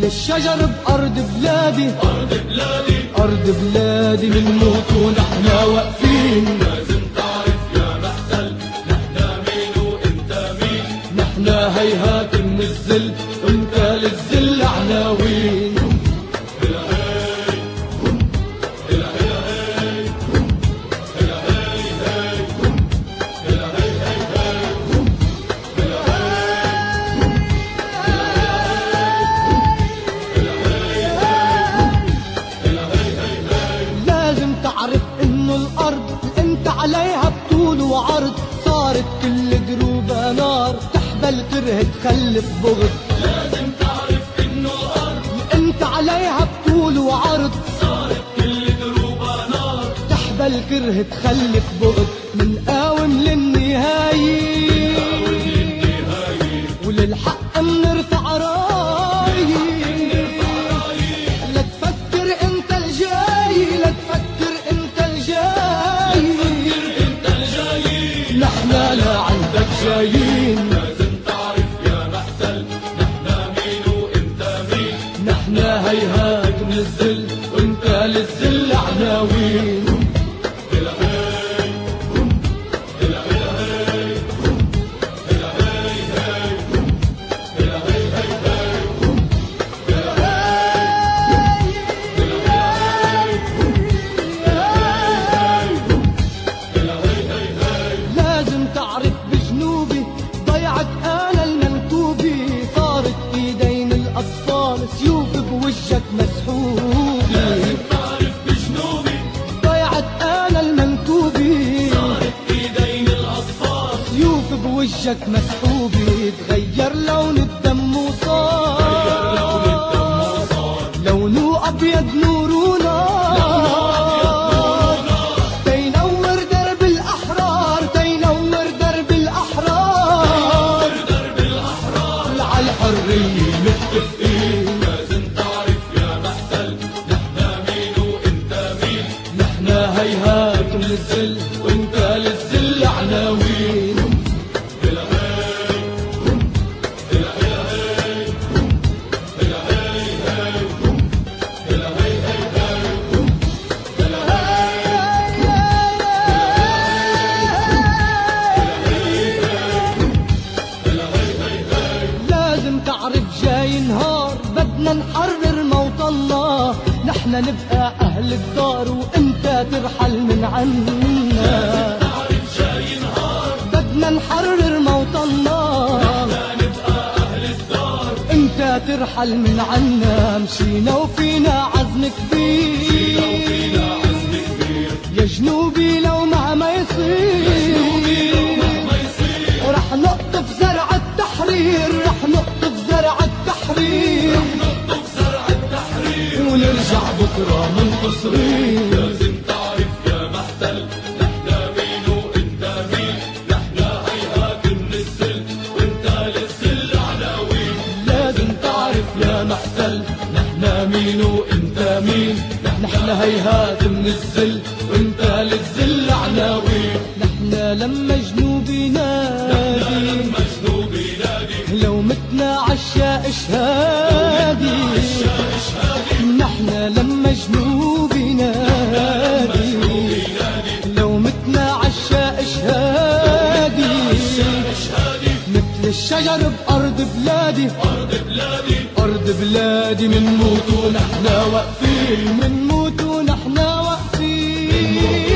الشجر بأرض بلادي، أرض بلادي بنموت ونحنا واقفين. لازم تعرف يا محتل نحنا مين وانت مين، نحنا هيهات من الذل وانت للذل عناوين. انت عليها بطول وعرض، صارت كل دروبها نار، تحبل كره تخلف بغض. لازم تعرف انه الارض انت عليها بطول وعرض، صارت كل دروبها نار، تحبل كره تخلف بغض. منقاوم للنهاية وللحق منرفع راية. لا تفكر انت الجاي، لا تفكر انت الجاي، نحنا لا عندك جايين. لازم تعرف يا محتل نحنا مين وانت مين، نحنا هيهات من الذل وانت للذل عناوين. سيوف بوجهك مسحوبة، لازم تعرف بجنوبي ضيعت انا المنكوبة، صارت ايدين الاطفال سيوف بوجهك مسحوبة. تغير لون الدم وصار لونه ابيض نورنا، تينور درب الاحرار، تينور درب الاحرار، على الحرية متفقين. هيهات من الذل وانت للذل عناوين. لازم تعرف جاي نهار بدنا نحرر موطننا، نحنا نبقى أهل الدار وانت ترحل من عنا. تعرف جاي نهار بدنا نحرر موطننا، نحنا نبقى أهل الدار انت ترحل من عنا. مشينا وفينا عزم كبير، يا جنوبي لو مهما يصير، رح نقطف زرع التحرير، رح نقطف زرع التحرير، ونرجع بكرة منتصرين. لازم تعرف يا محتل نحنا مين وانت مين، نحنا هيهات من الذل وانت للذل عناوين. لازم تعرف يا محتل نحنا مين وانت مين، نحنا هيهات من الذل وانت للذل عناوين. نحنا لما جنوبي نادي، لو متنا عشاء شهادي، نحنا لما جنوبي نادي، لو متنا عشاء شهادي، مثل الشجر بأرض بلادي، أرض بلادي منموت ونحنا واقفين، منموت ونحنا واقفين.